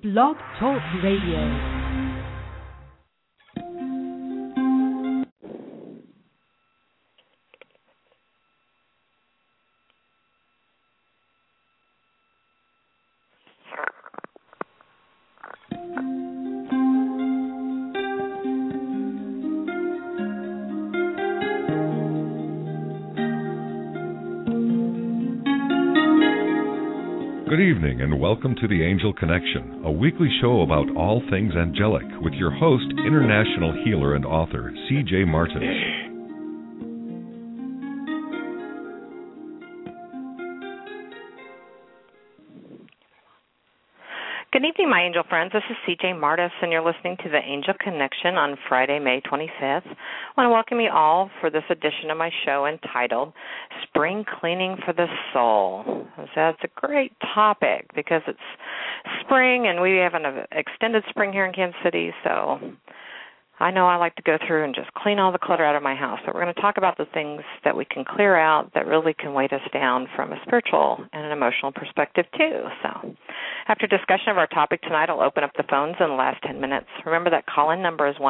Blog Talk Radio. Good evening and welcome to the Angel Connection, a weekly show about all things angelic with your host, international healer and author, C.J. Martin. Good evening, my angel friends. This is C.J. Martis, and you're listening to the Angel Connection on Friday, May 25th. I want to welcome you all for this edition of my show entitled Spring Cleaning for the Soul. That's a great topic because it's spring, and we have an extended spring here in Kansas City, so I know I like to go through and just clean all the clutter out of my house, but we're going to talk about the things that we can clear out that really can weight us down from a spiritual and an emotional perspective, too. So after discussion of our topic tonight, I'll open up the phones in the last 10 minutes. Remember that call-in number is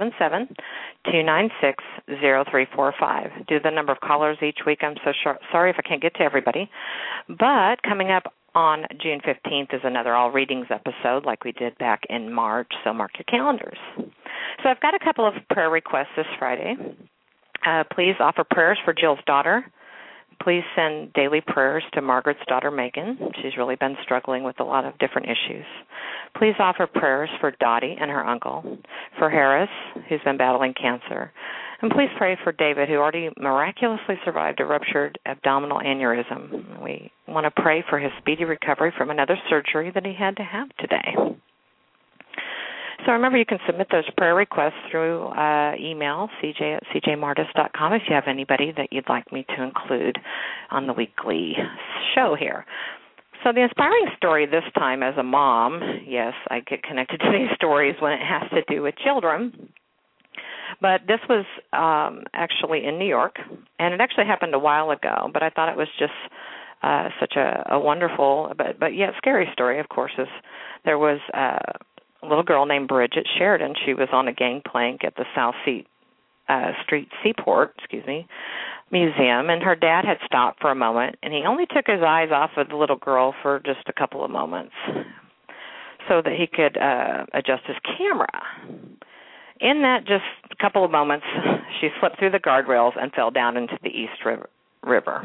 1-877-296-0345. Due to the number of callers each week, I'm so sorry if I can't get to everybody. But coming up on June 15th is another All Readings episode like we did back in March, so mark your calendars. So I've got a couple of prayer requests this Friday. Please offer prayers for Jill's daughter. Please send daily prayers to Margaret's daughter, Megan. She's really been struggling with a lot of different issues. Please offer prayers for Dottie and her uncle, for Harris, who's been battling cancer. And please pray for David, who already miraculously survived a ruptured abdominal aneurysm. We want to pray for his speedy recovery from another surgery that he had to have today. So remember, you can submit those prayer requests through email, cj@cjmartis.com, if you have anybody that you'd like me to include on the weekly show here. So the inspiring story this time as a mom, yes, I get connected to these stories when it has to do with children, but this was actually in New York, and it actually happened a while ago, but I thought it was just such a wonderful but yet scary story, of course. There was a little girl named Bridget Sheridan. She was on a gangplank at the South Street Seaport, Museum, and her dad had stopped for a moment, and he only took his eyes off of the little girl for just a couple of moments so that he could adjust his camera. In that just a couple of moments, she slipped through the guardrails and fell down into the East River.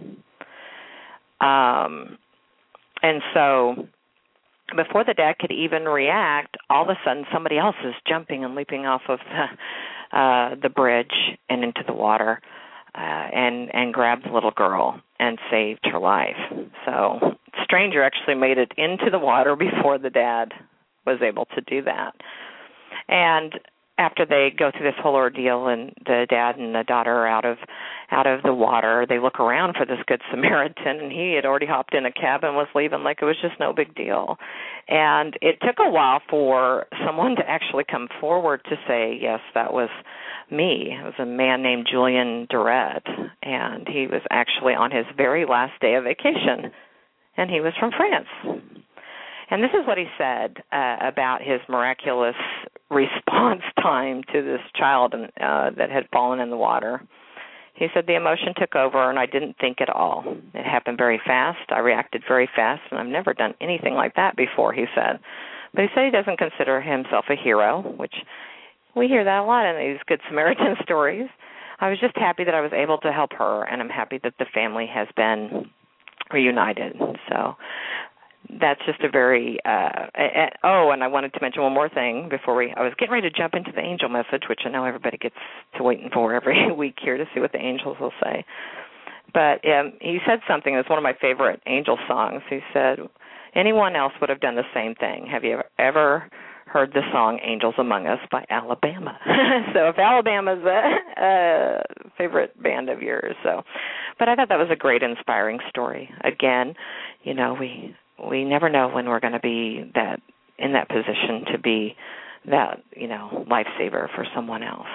And so before the dad could even react, all of a sudden somebody else is jumping and leaping off of the bridge and into the water and grabbed the little girl and saved her life. So the stranger actually made it into the water before the dad was able to do that. And after they go through this whole ordeal and the dad and the daughter are out of the water, they look around for this good Samaritan, and he had already hopped in a cab and was leaving like it was just no big deal. And it took a while for someone to actually come forward to say, yes, that was me. It was a man named Julian Durret, and he was actually on his very last day of vacation, and he was from France. And this is what he said about his miraculous response time to this child that had fallen in the water. He said, the emotion took over, and I didn't think at all. It happened very fast. I reacted very fast, and I've never done anything like that before, he said. But he said he doesn't consider himself a hero, which we hear that a lot in these Good Samaritan stories. I was just happy that I was able to help her, and I'm happy that the family has been reunited. So that's just a very, and I wanted to mention one more thing before I was getting ready to jump into the angel message, which I know everybody gets to waiting for every week here to see what the angels will say. But he said something that's one of my favorite angel songs. He said, anyone else would have done the same thing. Have you ever heard the song Angels Among Us by Alabama? So if Alabama's a favorite band of yours. But I thought that was a great inspiring story. Again, we never know when we're going to be in that position to be that, lifesaver for someone else.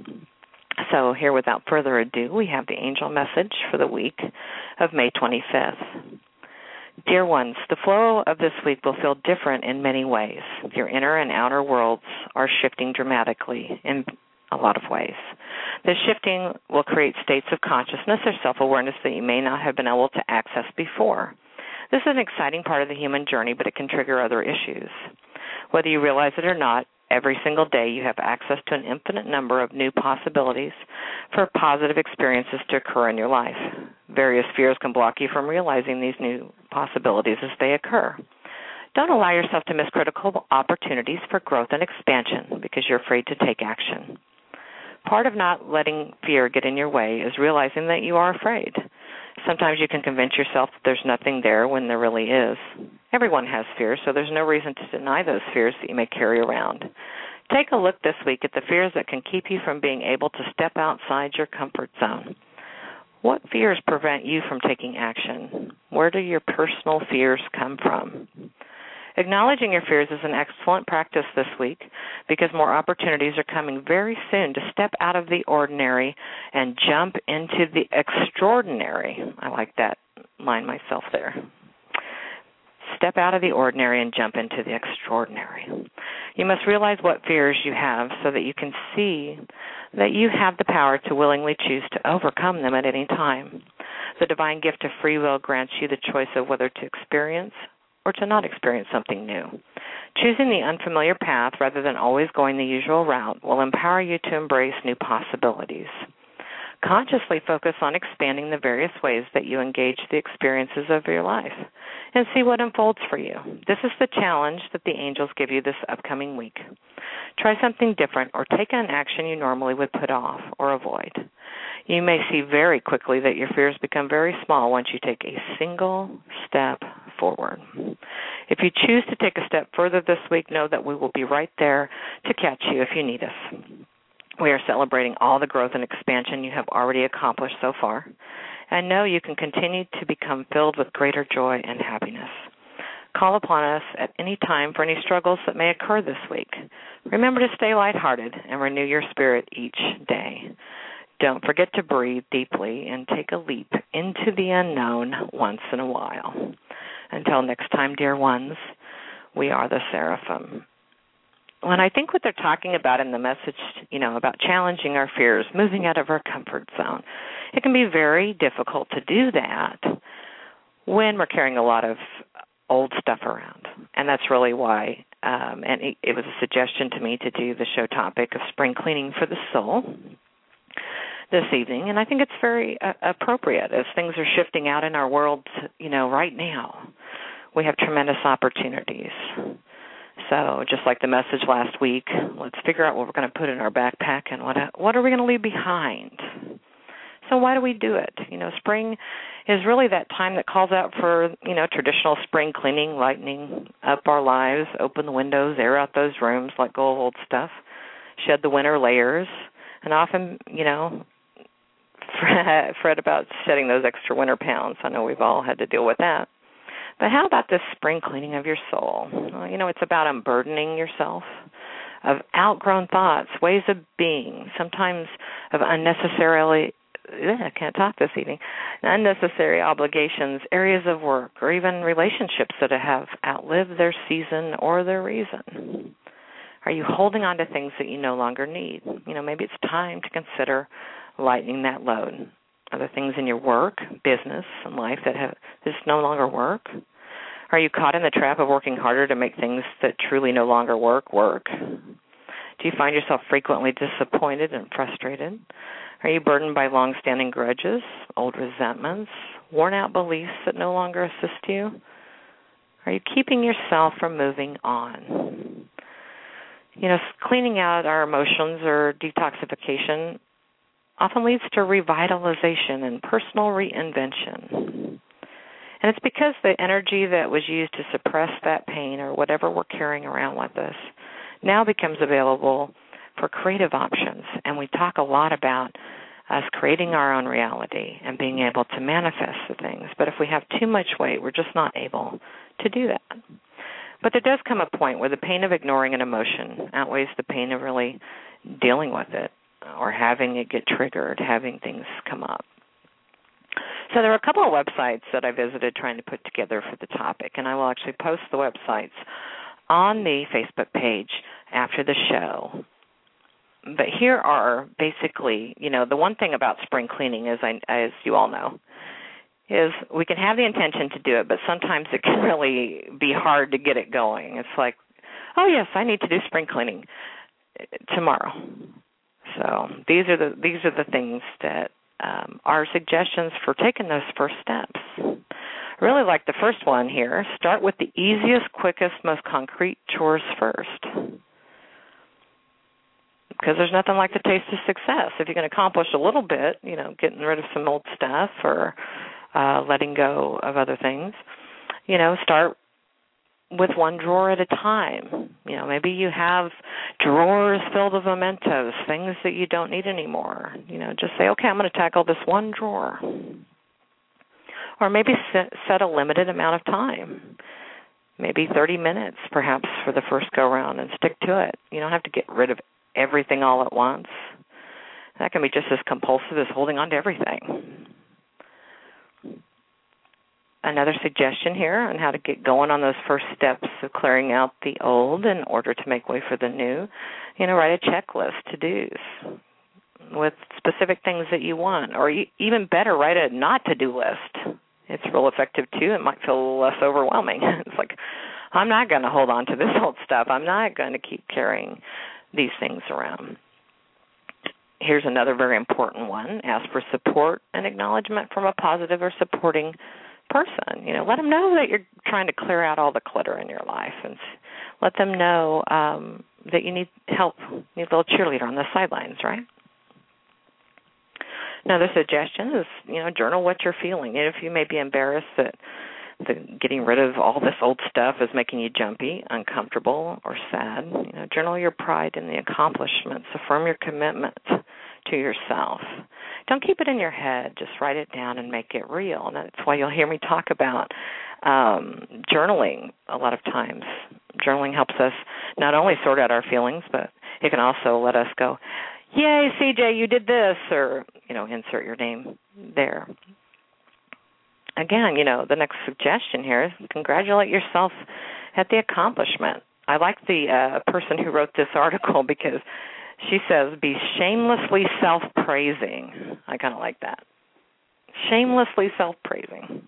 So here, without further ado, we have the angel message for the week of May 25th. Dear ones, the flow of this week will feel different in many ways. Your inner and outer worlds are shifting dramatically in a lot of ways. This shifting will create states of consciousness or self-awareness that you may not have been able to access before. This is an exciting part of the human journey, but it can trigger other issues. Whether you realize it or not, every single day you have access to an infinite number of new possibilities for positive experiences to occur in your life. Various fears can block you from realizing these new possibilities as they occur. Don't allow yourself to miss critical opportunities for growth and expansion because you're afraid to take action. Part of not letting fear get in your way is realizing that you are afraid. Sometimes you can convince yourself that there's nothing there when there really is. Everyone has fears, so there's no reason to deny those fears that you may carry around. Take a look this week at the fears that can keep you from being able to step outside your comfort zone. What fears prevent you from taking action? Where do your personal fears come from? Acknowledging your fears is an excellent practice this week because more opportunities are coming very soon to step out of the ordinary and jump into the extraordinary. I like that line myself there. Step out of the ordinary and jump into the extraordinary. You must realize what fears you have so that you can see that you have the power to willingly choose to overcome them at any time. The divine gift of free will grants you the choice of whether to experience or to not experience something new. Choosing the unfamiliar path rather than always going the usual route will empower you to embrace new possibilities. Consciously focus on expanding the various ways that you engage the experiences of your life and see what unfolds for you. This is the challenge that the angels give you this upcoming week. Try something different or take an action you normally would put off or avoid. You may see very quickly that your fears become very small once you take a single step forward. If you choose to take a step further this week, know that we will be right there to catch you if you need us. We are celebrating all the growth and expansion you have already accomplished so far, and know you can continue to become filled with greater joy and happiness. Call upon us at any time for any struggles that may occur this week. Remember to stay lighthearted and renew your spirit each day. Don't forget to breathe deeply and take a leap into the unknown once in a while. Until next time, dear ones, we are the Seraphim. When I think what they're talking about in the message, about challenging our fears, moving out of our comfort zone, it can be very difficult to do that when we're carrying a lot of old stuff around. And that's really why, and it was a suggestion to me to do the show topic of spring cleaning for the soul this evening, and I think it's very appropriate as things are shifting out in our world, right now. We have tremendous opportunities. So just like the message last week, let's figure out what we're going to put in our backpack and what are we going to leave behind. So why do we do it? Spring is really that time that calls out for, traditional spring cleaning, lightening up our lives, open the windows, air out those rooms, let go of old stuff, shed the winter layers, and often, fret about shedding those extra winter pounds. I know we've all had to deal with that. But how about this spring cleaning of your soul? Well, it's about unburdening yourself of outgrown thoughts, ways of being, sometimes of unnecessary obligations, areas of work, or even relationships that have outlived their season or their reason. Are you holding on to things that you no longer need? Maybe it's time to consider lightening that load. Are there things in your work, business, and life that just no longer work? Are you caught in the trap of working harder to make things that truly no longer work? Do you find yourself frequently disappointed and frustrated? Are you burdened by long-standing grudges, old resentments, worn-out beliefs that no longer assist you? Are you keeping yourself from moving on? Cleaning out our emotions or detoxification often leads to revitalization and personal reinvention. And it's because the energy that was used to suppress that pain or whatever we're carrying around with us now becomes available for creative options. And we talk a lot about us creating our own reality and being able to manifest the things. But if we have too much weight, we're just not able to do that. But there does come a point where the pain of ignoring an emotion outweighs the pain of really dealing with it or having it get triggered, having things come up. So there are a couple of websites that I visited trying to put together for the topic, and I will actually post the websites on the Facebook page after the show. But here are basically, the one thing about spring cleaning is, as you all know, is we can have the intention to do it, but sometimes it can really be hard to get it going. It's like, oh yes, I need to do spring cleaning tomorrow. So these are the things that are suggestions for taking those first steps. I really like the first one here. Start with the easiest, quickest, most concrete chores first. Because there's nothing like the taste of success. If you can accomplish a little bit, getting rid of some old stuff or letting go of other things, start with one drawer at a time. Maybe you have drawers filled with mementos, things that you don't need anymore. Just say, okay, I'm going to tackle this one drawer. Or maybe set a limited amount of time, maybe 30 minutes perhaps for the first go-round, and stick to it. You don't have to get rid of everything all at once. That can be just as compulsive as holding on to everything. Another suggestion here on how to get going on those first steps of clearing out the old in order to make way for the new, write a checklist, to-dos, with specific things that you want. Or even better, write a not-to-do list. It's real effective, too. It might feel less overwhelming. It's like, I'm not going to hold on to this old stuff. I'm not going to keep carrying these things around. Here's another very important one. Ask for support and acknowledgement from a positive or supporting person. Let them know that you're trying to clear out all the clutter in your life, and let them know that you need help. You need a little cheerleader on the sidelines, right? Another suggestion is, journal what you're feeling. If you may be embarrassed that getting rid of all this old stuff is making you jumpy, uncomfortable, or sad, journal your pride in the accomplishments. Affirm your commitment to yourself. Don't keep it in your head. Just write it down and make it real. And that's why you'll hear me talk about journaling a lot of times. Journaling helps us not only sort out our feelings, but it can also let us go, yay, CJ, you did this, or, insert your name there. Again, the next suggestion here is congratulate yourself at the accomplishment. I like the person who wrote this article because she says, be shamelessly self-praising. I kind of like that. Shamelessly self-praising.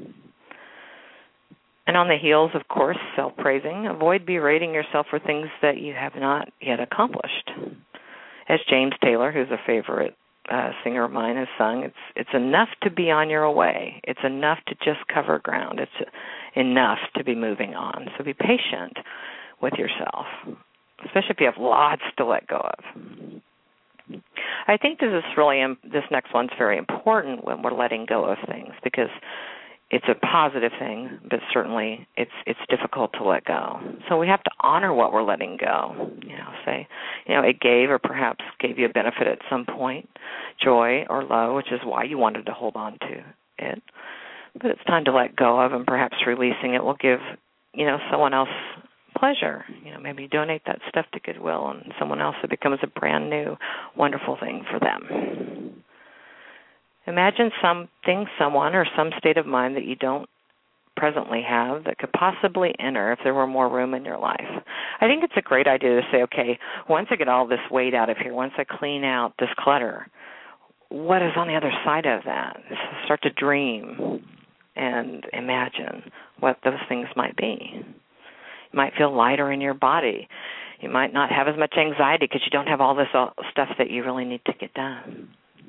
And on the heels, of course, self-praising, avoid berating yourself for things that you have not yet accomplished. As James Taylor, who's a favorite singer of mine, has sung, it's enough to be on your way. It's enough to just cover ground. It's enough to be moving on. So be patient with yourself, especially if you have lots to let go of. I think this next one's very important when we're letting go of things, because it's a positive thing, but certainly it's difficult to let go. So we have to honor what we're letting go. Say, it gave or perhaps gave you a benefit at some point, joy or low, which is why you wanted to hold on to it. But it's time to let go of, and perhaps releasing it will give, someone else pleasure. Maybe you donate that stuff to Goodwill, and someone else, it becomes a brand new, wonderful thing for them. Imagine something, someone, or some state of mind that you don't presently have that could possibly enter if there were more room in your life. I think it's a great idea to say, okay, once I get all this weight out of here, once I clean out this clutter, what is on the other side of that? So start to dream and imagine what those things might be. You might feel lighter in your body. You might not have as much anxiety because you don't have all this stuff that you really need to get done.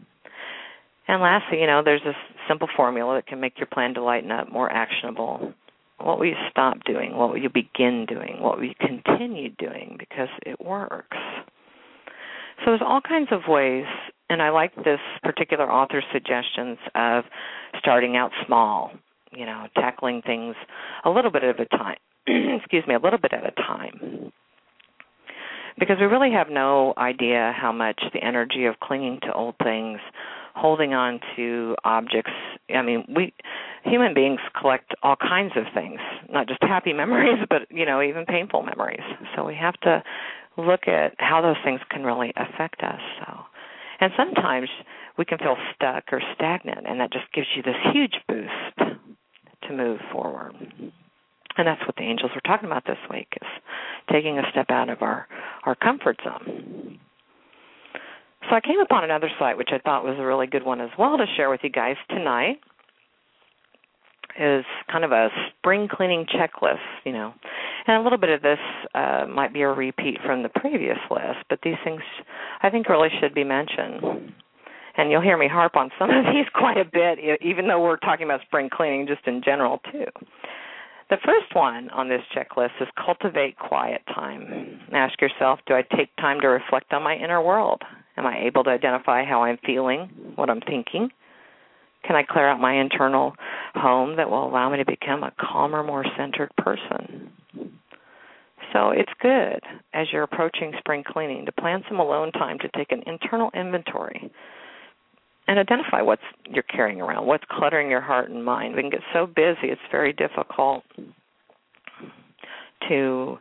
And lastly, there's this simple formula that can make your plan to lighten up more actionable. What will you stop doing? What will you begin doing? What will you continue doing? Because it works. So there's all kinds of ways, and I like this particular author's suggestions of starting out small, tackling things a little bit at a time. A little bit at a time. Because we really have no idea how much the energy of clinging to old things, holding on to objects. We human beings collect all kinds of things, not just happy memories, but, even painful memories. So we have to look at how those things can really affect us. So And sometimes we can feel stuck or stagnant, and that just gives you this huge boost to move forward. And that's what the angels were talking about this week, is taking a step out of our comfort zone. So I came upon another site, which I thought was a really good one as well to share with you guys tonight. Is kind of a spring cleaning checklist, And a little bit of this might be a repeat from the previous list, but these things I think really should be mentioned. And you'll hear me harp on some of these quite a bit, even though we're talking about spring cleaning just in general, too. The first one on this checklist is cultivate quiet time. Ask yourself, do I take time to reflect on my inner world? Am I able to identify how I'm feeling, what I'm thinking? Can I clear out my internal home that will allow me to become a calmer, more centered person? So it's good, as you're approaching spring cleaning, to plan some alone time to take an internal inventory and identify what you're carrying around, what's cluttering your heart and mind. We can get so busy, it's very difficult to,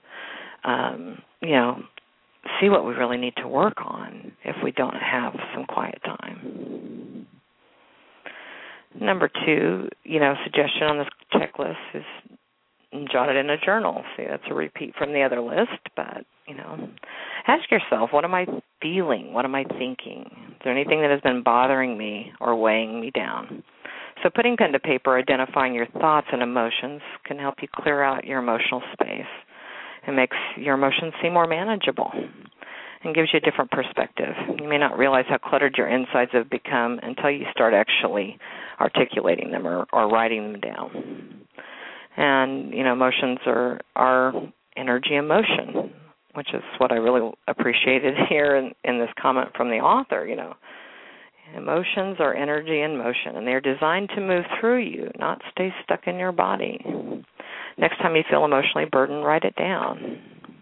see what we really need to work on if we don't have some quiet time. Number 2, suggestion on this checklist is jot it in a journal. See, that's a repeat from the other list, but, ask yourself, what am I feeling? What am I thinking? Is there anything that has been bothering me or weighing me down? So putting pen to paper, identifying your thoughts and emotions can help you clear out your emotional space. It makes your emotions seem more manageable and gives you a different perspective. You may not realize how cluttered your insides have become until you start actually articulating them or writing them down. And, emotions are energy in motion, which is what I really appreciated here in this comment from the author, Emotions are energy in motion, and they're designed to move through you, not stay stuck in your body. Next time you feel emotionally burdened, write it down.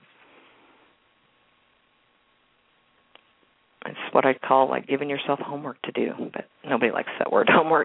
It's what I call like giving yourself homework to do, but nobody likes that word, homework.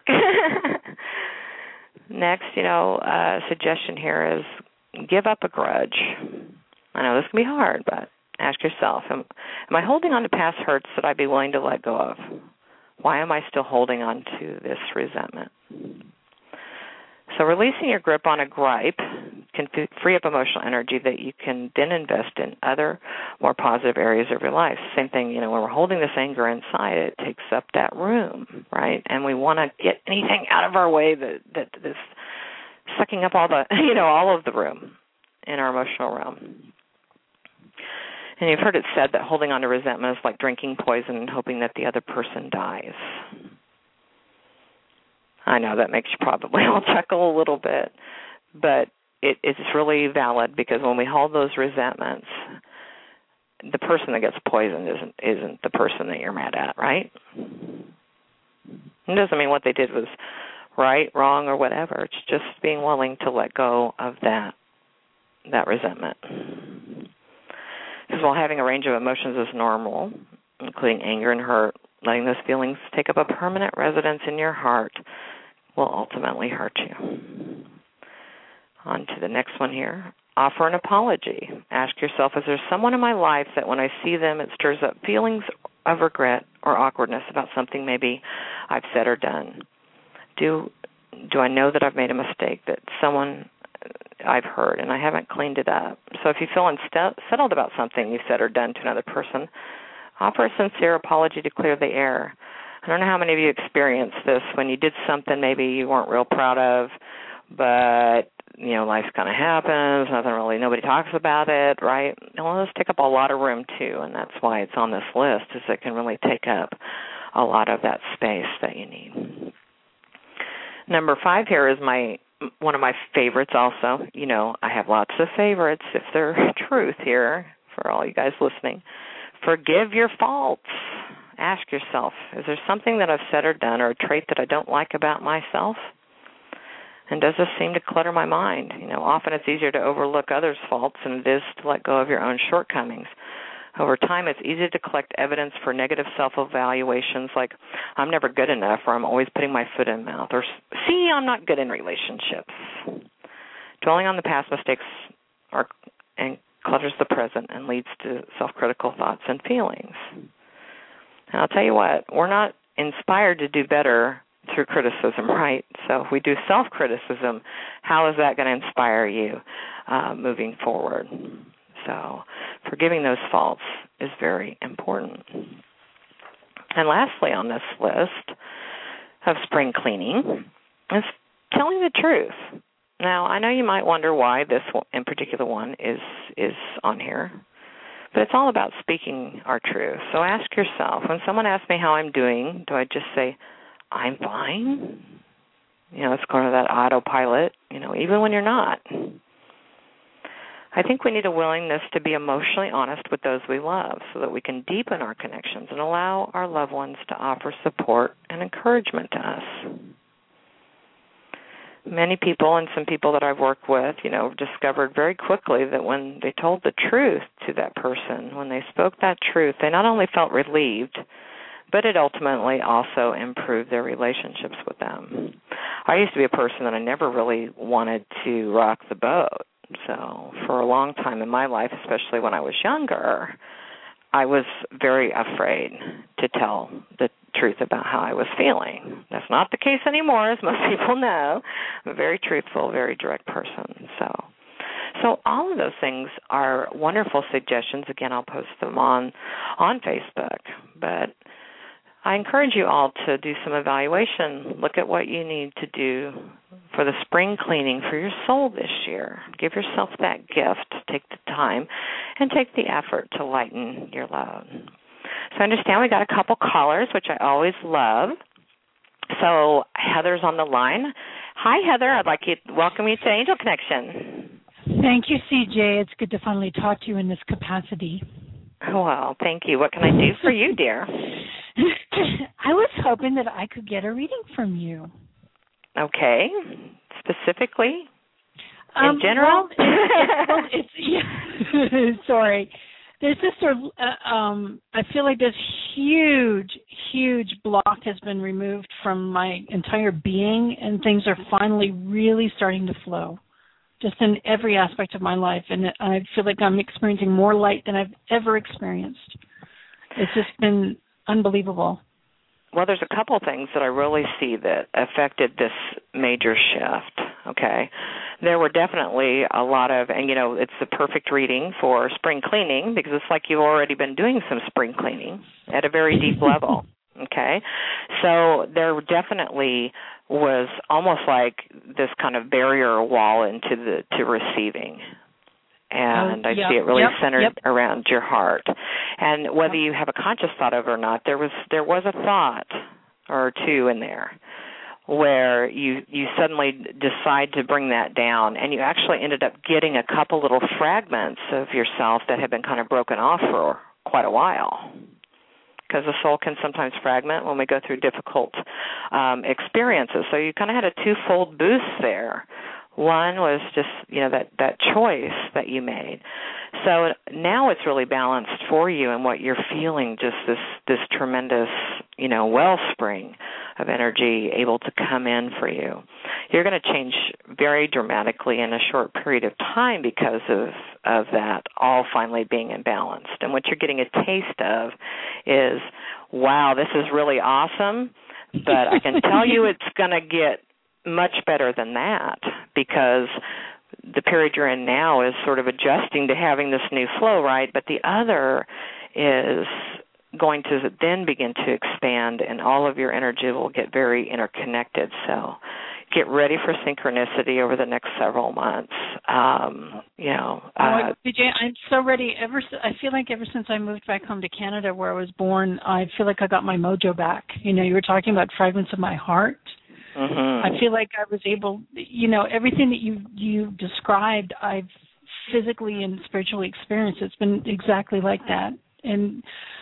Next, a suggestion here is give up a grudge. I know this can be hard, but ask yourself, am I holding on to past hurts that I'd be willing to let go of? Why am I still holding on to this resentment? So releasing your grip on a gripe can free up emotional energy that you can then invest in other more positive areas of your life. Same thing, when we're holding this anger inside, it takes up that room, right? And we want to get anything out of our way that is sucking up all the, all of the room in our emotional realm. And you've heard it said that holding on to resentment is like drinking poison and hoping that the other person dies. I know that makes you probably all chuckle a little bit, but it's really valid, because when we hold those resentments, the person that gets poisoned isn't the person that you're mad at, right? It doesn't mean what they did was right, wrong, or whatever. It's just being willing to let go of that resentment. Because while having a range of emotions is normal, including anger and hurt, letting those feelings take up a permanent residence in your heart will ultimately hurt you. On to the next one here. Offer an apology. Ask yourself, is there someone in my life that when I see them it stirs up feelings of regret or awkwardness about something maybe I've said or done? Do I know that I've made a mistake, that someone I've hurt and I haven't cleaned it up? So if you feel unsettled about something you've said or done to another person, offer a sincere apology to clear the air. I don't know how many of you experienced this when you did something maybe you weren't real proud of, but, life kind of happens, nobody talks about it, right? Well, those take up a lot of room, too, and that's why it's on this list, is it can really take up a lot of that space that you need. Number 5 here is one of my favorites also. I have lots of favorites, if they're truth here, for all you guys listening. Forgive your faults. Ask yourself, is there something that I've said or done or a trait that I don't like about myself? And does this seem to clutter my mind? Often it's easier to overlook others' faults than it is to let go of your own shortcomings. Over time, it's easy to collect evidence for negative self-evaluations like, I'm never good enough, or I'm always putting my foot in mouth, or see, I'm not good in relationships. Dwelling on the past mistakes and clutters the present and leads to self-critical thoughts and feelings. And I'll tell you what, we're not inspired to do better through criticism, right? So if we do self-criticism, how is that going to inspire you moving forward? So forgiving those faults is very important. And lastly on this list of spring cleaning is telling the truth. Now, I know you might wonder why this in particular one is on here, but it's all about speaking our truth. So ask yourself, when someone asks me how I'm doing, do I just say, I'm fine? It's kind of that autopilot, even when you're not. I think we need a willingness to be emotionally honest with those we love so that we can deepen our connections and allow our loved ones to offer support and encouragement to us. Many people and some people that I've worked with, discovered very quickly that when they told the truth to that person, when they spoke that truth, they not only felt relieved, but it ultimately also improved their relationships with them. I used to be a person that I never really wanted to rock the boat. So for a long time in my life, especially when I was younger, I was very afraid to tell the truth about how I was feeling. That's not the case anymore, as most people know. I'm a very truthful, very direct person. So all of those things are wonderful suggestions. Again, I'll post them on Facebook. But I encourage you all to do some evaluation. Look at what you need to do for the spring cleaning for your soul this year. Give yourself that gift. Take the time and take the effort to lighten your load. So I understand we got a couple callers, which I always love. So Heather's on the line. Hi, Heather. I'd like to welcome you to Angel Connection. Thank you, CJ. It's good to finally talk to you in this capacity. Well, thank you. What can I do for you, dear? I was hoping that I could get a reading from you. Okay. Specifically? In general? Sorry. There's this sort of, I feel like this huge block has been removed from my entire being, and things are finally really starting to flow, just in every aspect of my life. And I feel like I'm experiencing more light than I've ever experienced. It's just been unbelievable. Well, there's a couple things that I really see that affected this major shift, okay? There were definitely a lot of, and it's the perfect reading for spring cleaning because it's like you've already been doing some spring cleaning at a very deep level, okay? So there definitely was almost like this kind of barrier wall to receiving. And I see it really centered around your heart. And whether you have a conscious thought of it or not, there was a thought or two in there where you suddenly decide to bring that down, and you actually ended up getting a couple little fragments of yourself that had been kind of broken off for quite a while. Because the soul can sometimes fragment when we go through difficult experiences. So you kind of had a twofold boost there. One was just, that choice that you made. So now it's really balanced for you and what you're feeling, just this tremendous, wellspring of energy able to come in for you. You're going to change very dramatically in a short period of time because of that all finally being imbalanced. And what you're getting a taste of is, wow, this is really awesome, but I can tell you it's going to get much better than that because the period you're in now is sort of adjusting to having this new flow, right? But the other is going to then begin to expand, and all of your energy will get very interconnected. So get ready for synchronicity over the next several months. BJ, I'm so ready. I feel like ever since I moved back home to Canada where I was born, I feel like I got my mojo back. You were talking about fragments of my heart. Mm-hmm. I feel like I was able, everything that you described, I've physically and spiritually experienced. It's been exactly like that. And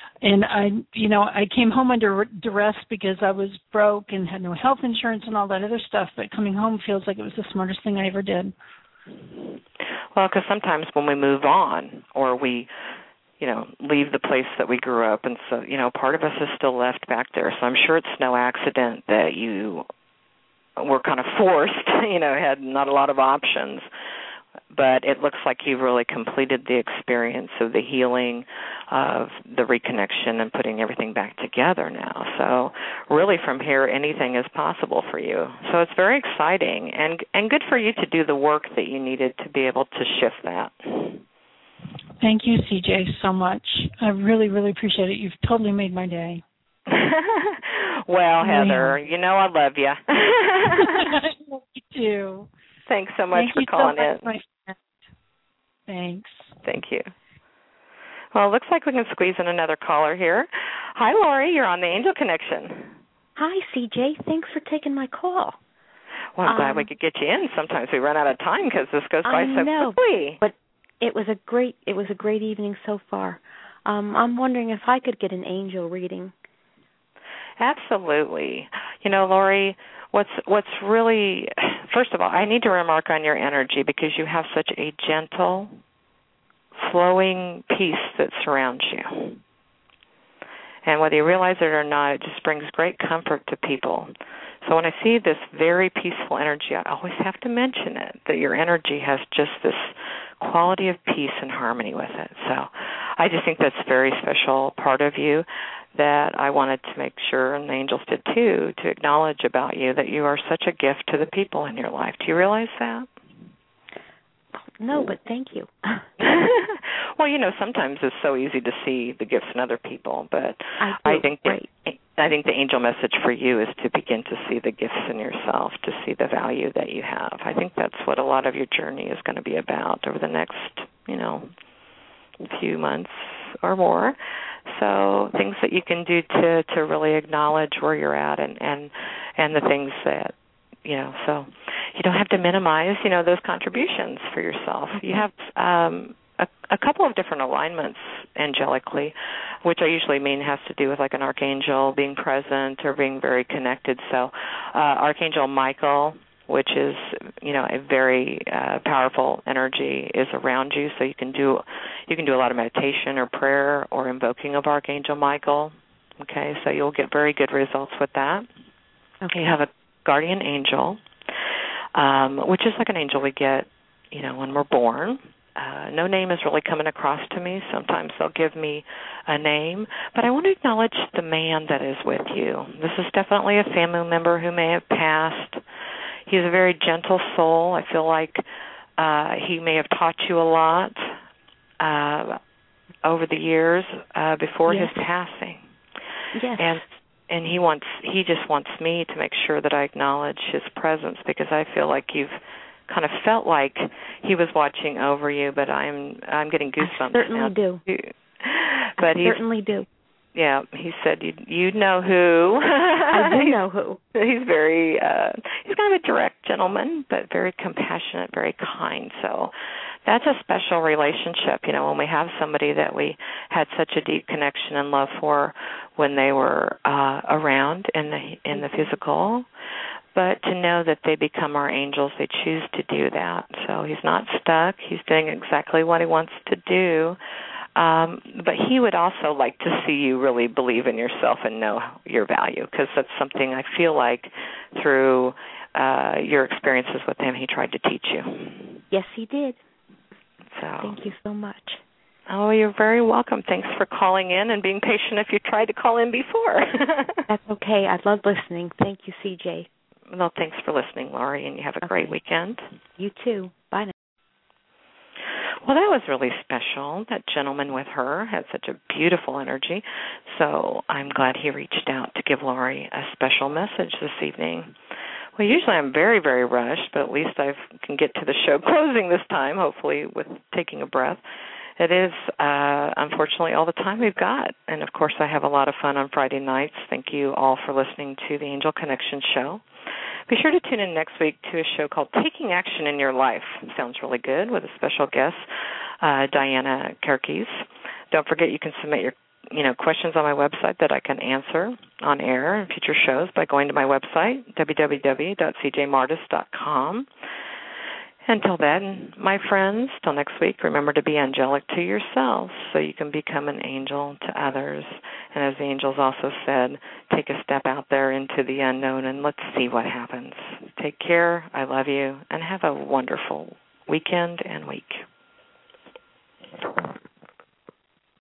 I came home under duress because I was broke and had no health insurance and all that other stuff. But coming home feels like it was the smartest thing I ever did. Well, because sometimes when we move on or we, leave the place that we grew up, and so, part of us is still left back there. So I'm sure it's no accident that you were kind of forced, had not a lot of options. but it looks like you've really completed the experience of the healing, of the reconnection, and putting everything back together now. So really from here, anything is possible for you. So it's very exciting and good for you to do the work that you needed to be able to shift that. Thank you, CJ, so much. I really, really appreciate it. You've totally made my day. Well, Heather, you know I love you. I love you too. Thanks so much for calling in. My friend. Thanks. Thank you. Well, it looks like we can squeeze in another caller here. Hi, Lori. You're on the Angel Connection. Hi, CJ. Thanks for taking my call. Well, I'm glad we could get you in. Sometimes we run out of time because this goes by so quickly. But it was a great evening so far. I'm wondering if I could get an angel reading. Absolutely. You know, Lori, what's really, first of all, I need to remark on your energy because you have such a gentle, flowing peace that surrounds you. And whether you realize it or not, it just brings great comfort to people. So when I see this very peaceful energy, I always have to mention it, that your energy has just this quality of peace and harmony with it. So I just think that's a very special part of you that I wanted to make sure, and the angels did too, to acknowledge about you, that you are such a gift to the people in your life. Do you realize that? No, but thank you. Well, you know, sometimes it's so easy to see the gifts in other people, but I think the angel message for you is to begin to see the gifts in yourself, to see the value that you have. I think that's what a lot of your journey is going to be about over the next, few months or more. So things that you can do to really acknowledge where you're at and the things that, so you don't have to minimize, those contributions for yourself. You have a couple of different alignments angelically, which I usually mean has to do with like an archangel being present or being very connected. So Archangel Michael, which is, a very powerful energy, is around you. So you can do a lot of meditation or prayer or invoking of Archangel Michael. Okay, so you'll get very good results with that. Okay. You have a guardian angel, which is like an angel we get, when we're born. No name is really coming across to me. Sometimes they'll give me a name, but I want to acknowledge the man that is with you. This is definitely a family member who may have passed. He's a very gentle soul. I feel like he may have taught you a lot over the years before his passing. Yes. And he just wants me to make sure that I acknowledge his presence, because I feel like you've kind of felt like he was watching over you, but I'm getting goosebumps. I certainly do. But certainly do. Yeah, he said you know who. I do know who. He's very he's kind of a direct gentleman, but very compassionate, very kind. So that's a special relationship, when we have somebody that we had such a deep connection and love for when they were around in the physical. But to know that they become our angels, they choose to do that. So he's not stuck. He's doing exactly what he wants to do. But he would also like to see you really believe in yourself and know your value, because that's something I feel like through your experiences with him, he tried to teach you. Yes, he did. So thank you so much. Oh, you're very welcome. Thanks for calling in and being patient if you tried to call in before. That's okay. I love listening. Thank you, CJ. Well, thanks for listening, Laurie, and you have a great weekend. You too. Bye now. Well, that was really special. That gentleman with her had such a beautiful energy. So I'm glad he reached out to give Laurie a special message this evening. Well, usually I'm very, very rushed, but at least I can get to the show closing this time, hopefully with taking a breath. It is, unfortunately, all the time we've got. And, of course, I have a lot of fun on Friday nights. Thank you all for listening to the Angel Connection show. Be sure to tune in next week to a show called Taking Action in Your Life. It sounds really good, with a special guest, Diana Kerkes. Don't forget you can submit your questions on my website that I can answer on air in future shows by going to my website, www.cjmartis.com. Until then, my friends, till next week, remember to be angelic to yourselves so you can become an angel to others. And as the angels also said, take a step out there into the unknown and let's see what happens. Take care. I love you. And have a wonderful, weekend and week.